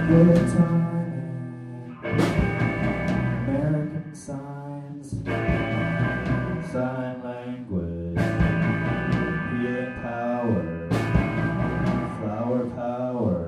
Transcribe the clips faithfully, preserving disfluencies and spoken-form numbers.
Good timing, American signs, sign language, healing power, flower power.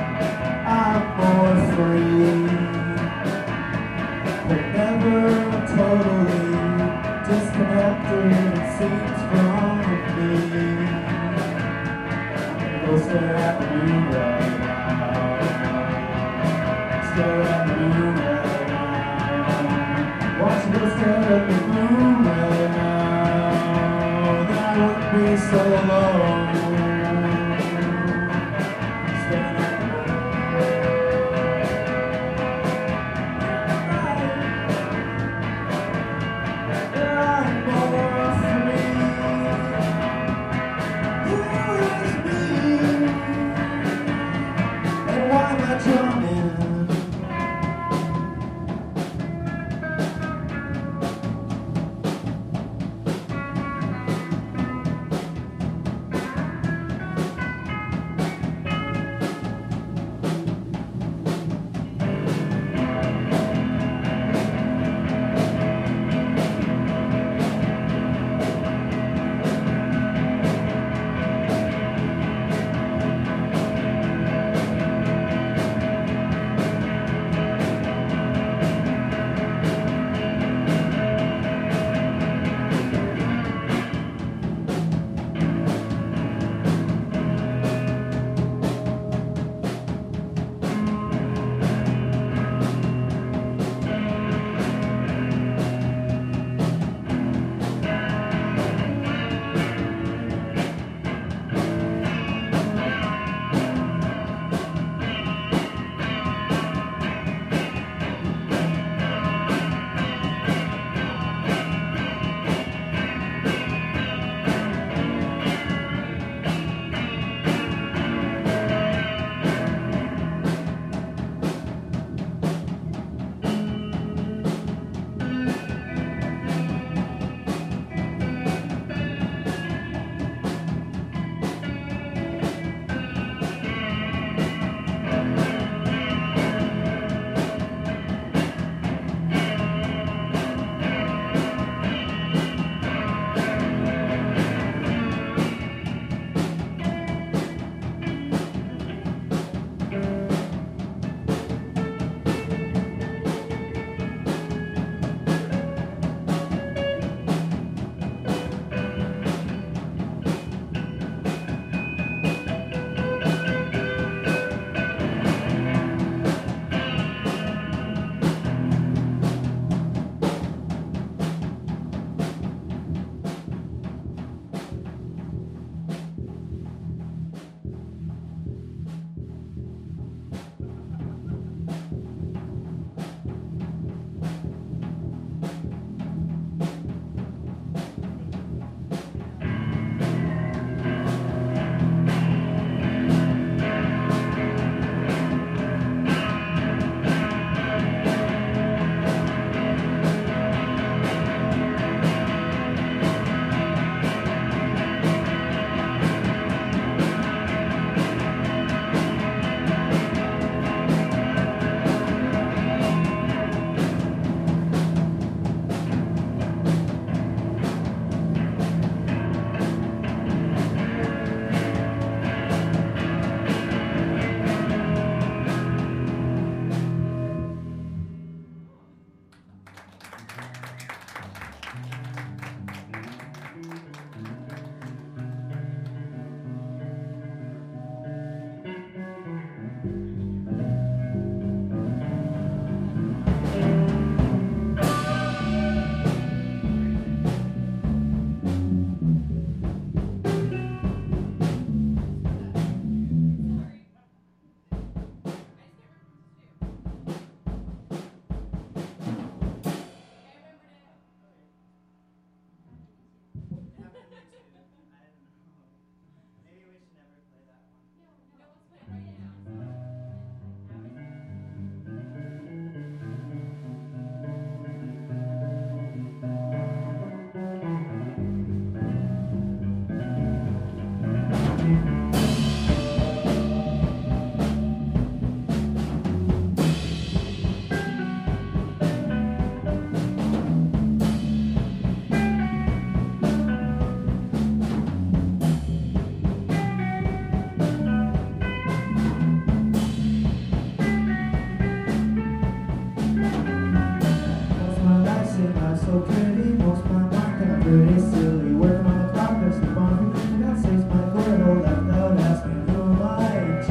But never Stare at the moon right now. Stare at the moon right now. Watch me stare at the moon right now. Then I wouldn't be so alone. Staring at the moon. There are more for me. Who is me? And why am I drumming?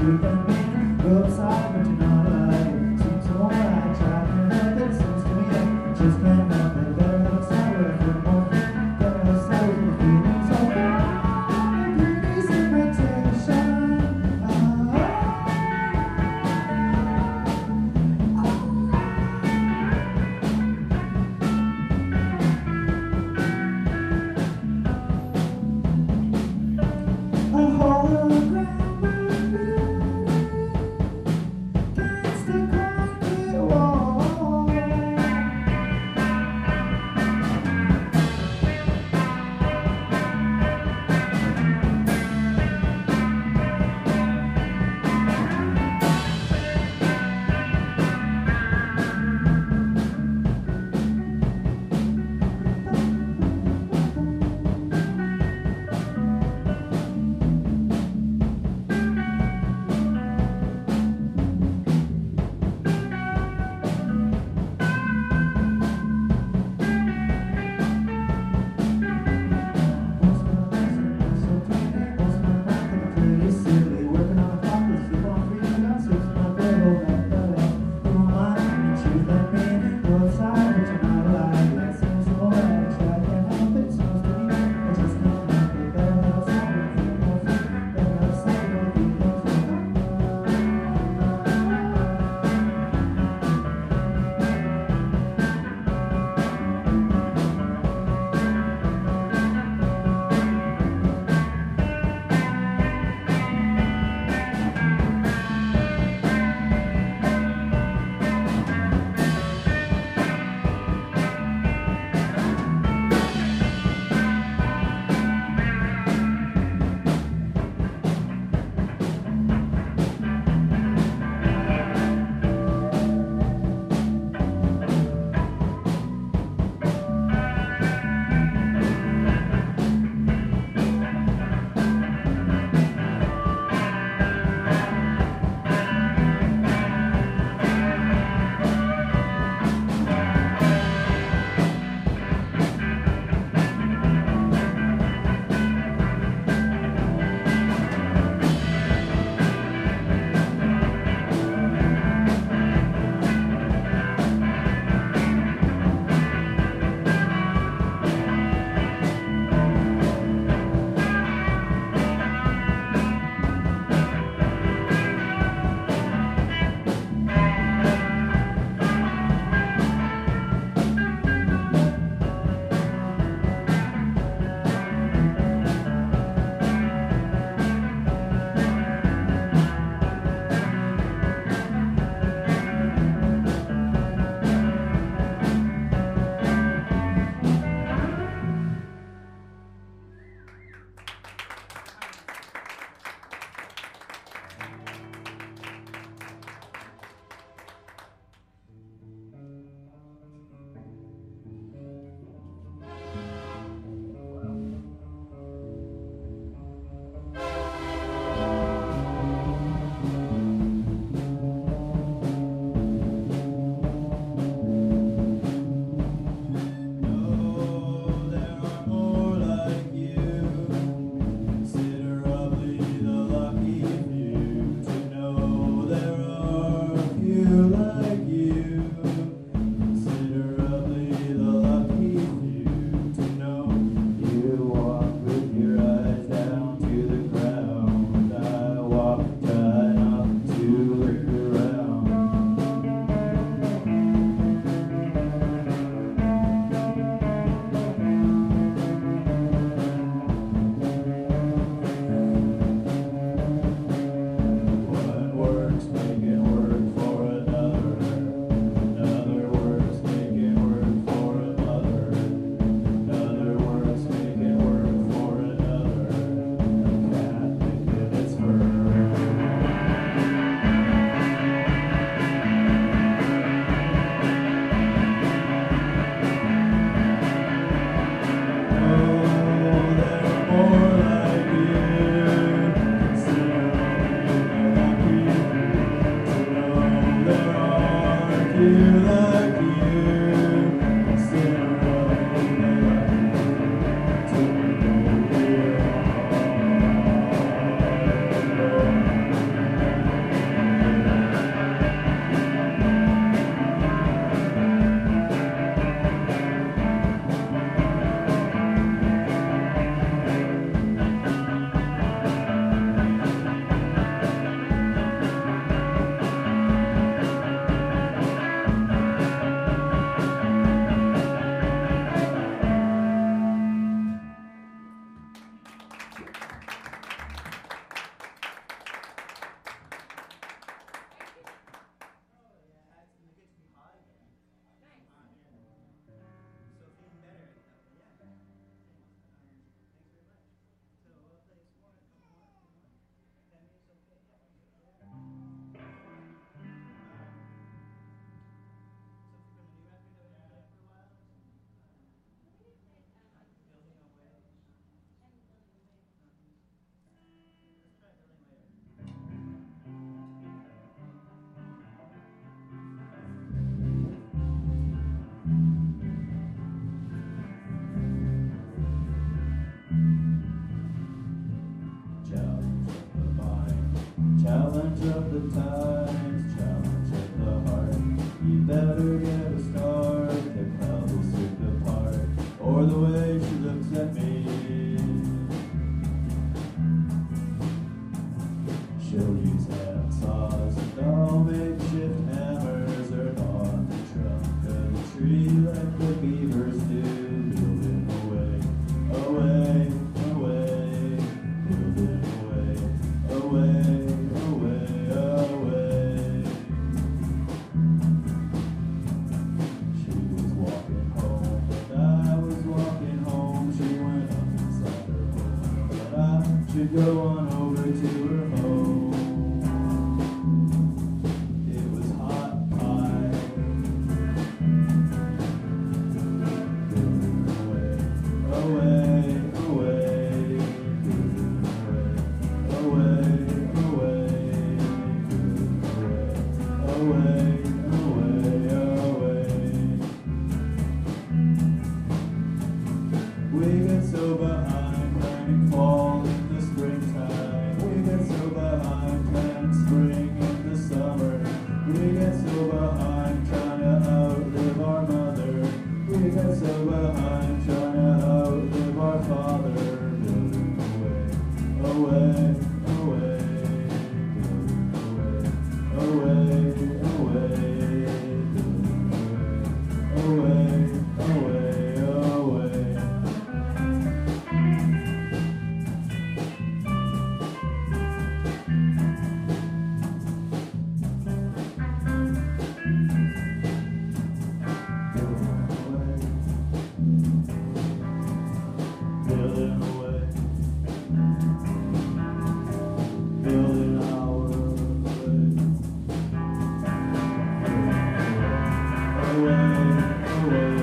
truth and meaning. Go outside, but you're not alive. Seems so right, try to help it. Seems to me I just can't help it. Better outside where I feel more free. Better outside where I'm feeling so good. Beauty's invitation. A hologram of you. the times, challenge of the heart. You better get a start, the clouds will slip apart, or the way she looks at me. She'll use handsaws and all makeshift hammers, or on the trunk of the tree like the beavers do, building away, away, away, building away, away, away, away. She was walking home, and I was walking home. She went up inside her home, but I should go on over to her home. It was hot pie, building away, away, away, building away, away, away, building away, away, away. We get so behind planning fall in the springtime. We get so behind planning spring in the summer. We get so behind trying to outlive our mother. We get so behind trying to outlive our father. Building away, away, away, building away, away, away, building away, away, away, away. Building away, building our way, away, away,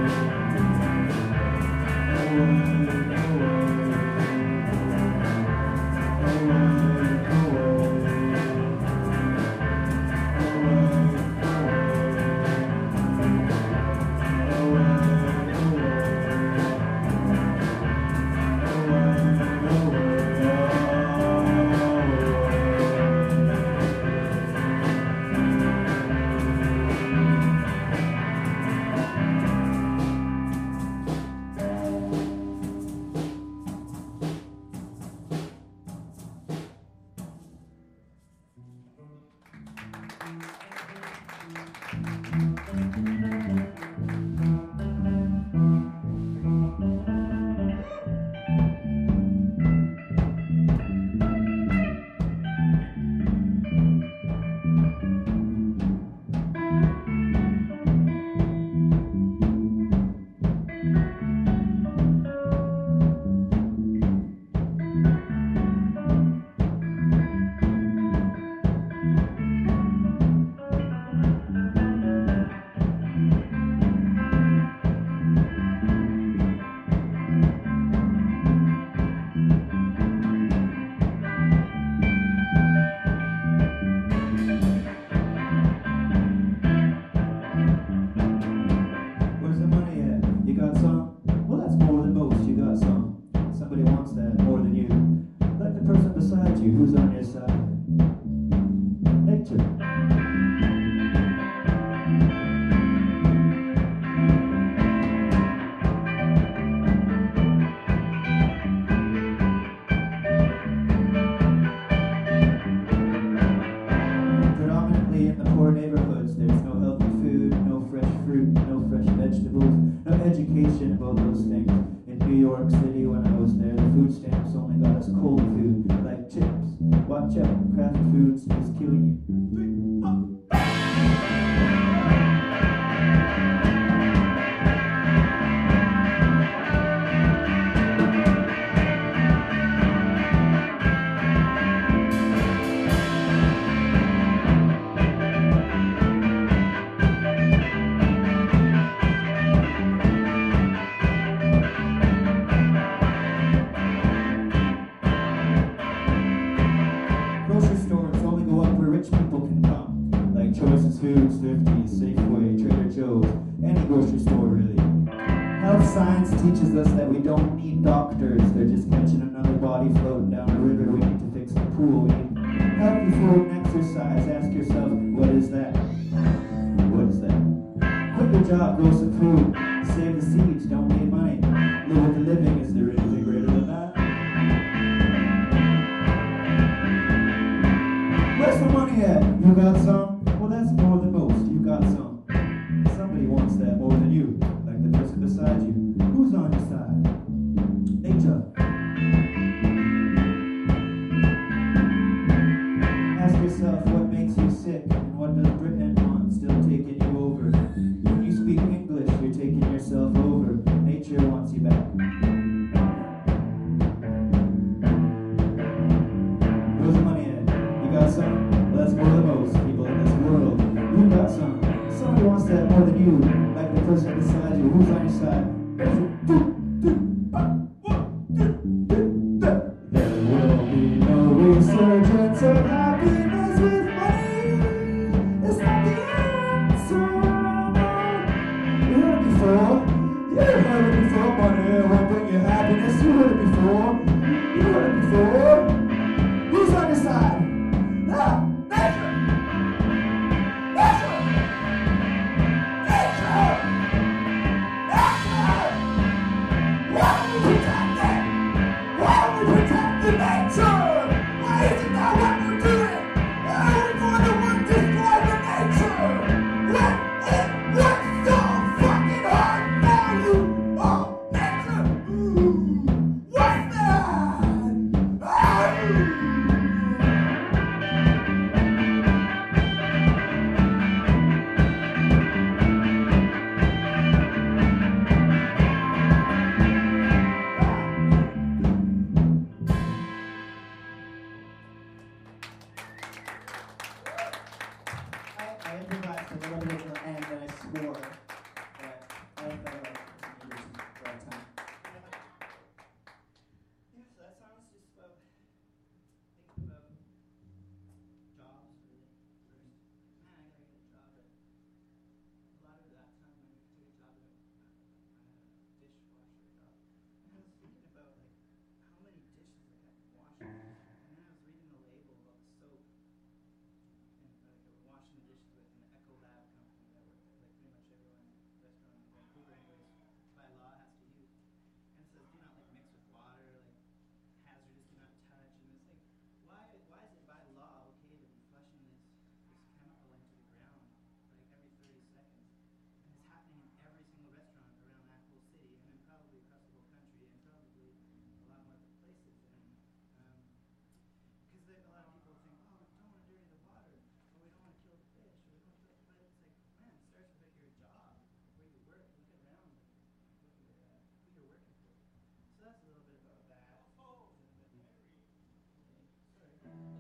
who's on your side? Nature. Predominantly in the poor neighborhoods, there's no healthy food, no fresh fruit, no fresh vegetables, no education about those things. In New York City, when I was there, the food stamps only got us cold food, like chips. Watch out, craft foods is killing you. Grocery stores only go up where rich people can come, like Choices Foods, Thrifty, Safeway, Trader Joe's, any grocery store really. Health science teaches us that we don't need doctors, they're just catching another body floating down the river. We need to fix the pool. We need healthy food next Exercise, ask yourself, what is that? What is that? Quit your job, grow some food. Save the seeds, don't need money. Live with the living, is there anything greater than that? Where's the money at? You got some? Well, that's more than most. You got some. Somebody wants that more than you, like the person beside you. Who's on your side? Nature. Ask yourself what makes you sick and what does Britain want, still taking you over. When you speak English, you're taking yourself over. Nature wants you back. Where's the money at? You got some? Well, that's more than most people in this world. You got some. Somebody wants that more than you, like the person beside you. Who's on your side? There will be no resurgence of happiness with money. It's not the answer. You heard it before. You heard it before. Money won't bring you happiness. You heard it before. You heard it before. Who's on your side? Ah, nature. Nature. Nature. Nature. Why do we protect it? Why do we protect the nature? Why is it not what we're doing? Why are we going to want to destroy the nature? What is what's so fucking hard for you? Oh, nature! Ooh, what's that? Oh. I, I improvised a little bit at the end and I swore that I felt like it was the right time. Yeah, so that song's just about thinking about jobs, really, first. Man, I gotta get a job at a lot of that time when I took a job at a, a dishwasher job. And I was thinking about like how many dishes I had to wash. And then I was reading the label about the soap. And like they were washing the dishes with an Ecolab company that worked at like pretty much everyone restaurant in Vancouver anyways by law has to use. And it says do not like mix with water, like hazardous, do not touch. And it's like why why is it by law okay to be flushing this this chemical into the ground like every thirty seconds? And it's happening in every single restaurant around that whole city and then probably across the whole country and probably a lot more places. And um because a lot of people think, oh, we don't want to dirty the water, or we don't want to kill the fish, or we don't want to, but it's like, man, it starts with your job, where you work. Look around, look at uh, who you're working for. So that's a little bit about that. Oh, Henry. Sorry.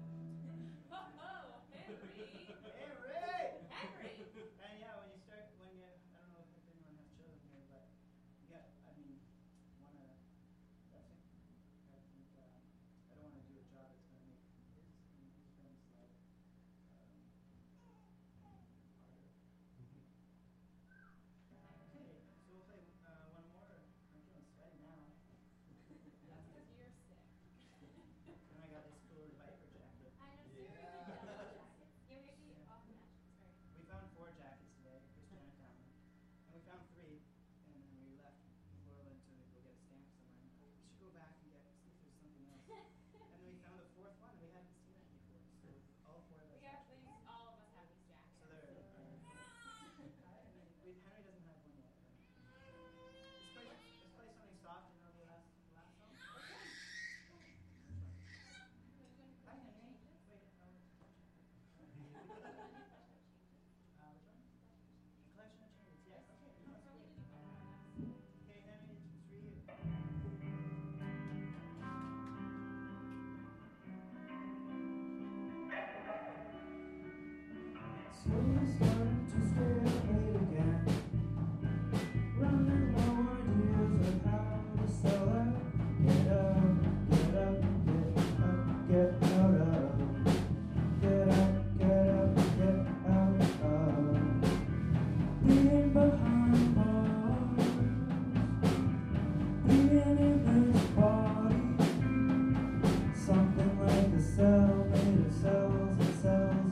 Oh, Henry. Henry. Henry. And yeah, when you start, when you, I don't know if anyone has children here, but yeah, I mean, wanna, that's it. I think um, I don't want to do a job that's going to make his and his friends' life um, harder. Okay, so we'll play uh, one more. I'm feeling sweaty now. That's because you're sick. And I got this cool Viper jacket. I know, seriously, Yeah. jackets. You make the Yeah. off match. Sorry. We found four jackets today. Chris Janet found them. And we found three. And then we left Laura to go get a stamp somewhere. And oh, we should go back and get, see if there's something else. And then we found the fourth one, and we hadn't seen it before. So all four of us We have actually. these, all of us have these jackets. So they're. I mean, we, Henry doesn't have one yet. But let's play, let's play something soft. You know the last, the last song? Which one? Hi, Henry. Wait, no. Uh, which one? Collection of Changes. Yes. Okay. No, it's good. Okay, Henry, it's for you. Slowly starting to stay awake again, running low ideas of how to sell out. Get up, get up, get up, get out of. Get up, get up, get out of. Being behind bars, being in this body, something like a cell made of cells and cells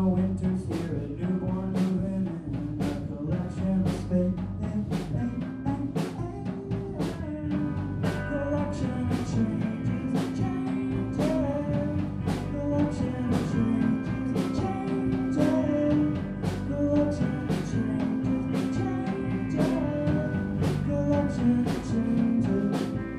winter's here, a newborn moving in, a collection of space. Collection of changes, changes. Collection of changes, changes. Collection of changes, changes. Collection of changes.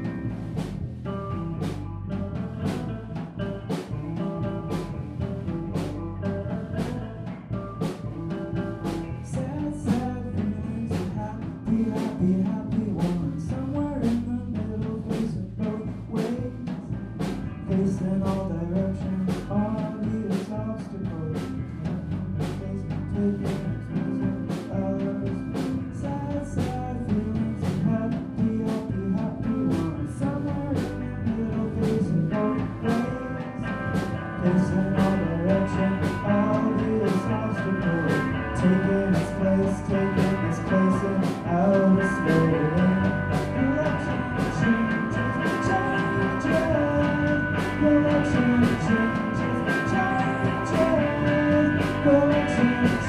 Sad, sad feelings and happy, happy, happy ones. Somewhere in the middle, facing both ways, facing all directions, obvious obstacles. Taking exposing others. Sad, sad feelings and happy, happy, happy ones. Somewhere in the middle, facing both ways, facing all directions, obvious obstacles. Taking its place, taking its place in outer space. Collection of changes, changes. Collection of changes, changes. Collection of